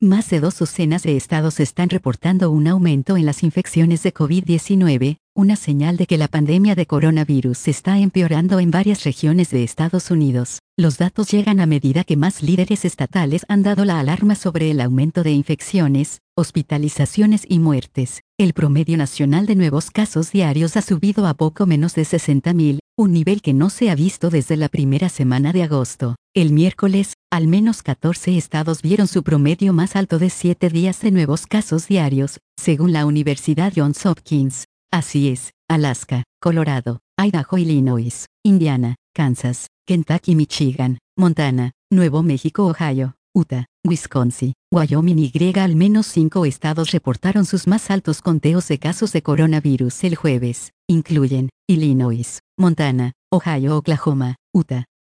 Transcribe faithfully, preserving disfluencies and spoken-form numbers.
Más de dos docenas de estados están reportando un aumento en las infecciones de COVID diecinueve, una señal de que la pandemia de coronavirus está empeorando en varias regiones de Estados Unidos. Los datos llegan a medida que más líderes estatales han dado la alarma sobre el aumento de infecciones, hospitalizaciones y muertes. El promedio nacional de nuevos casos diarios ha subido a poco menos de sesenta mil, un nivel que no se ha visto desde la primera semana de agosto. El miércoles, al menos catorce estados vieron su promedio más alto de siete días de nuevos casos diarios, según la Universidad Johns Hopkins. Así es, Alaska, Colorado, Idaho, Illinois, Indiana, Kansas, Kentucky, Michigan, Montana, Nuevo México, Ohio, Utah, Wisconsin, Wyoming y al menos cinco estados reportaron sus más altos conteos de casos de coronavirus el jueves. Incluyen Illinois, Montana, Ohio, Oklahoma, Utah,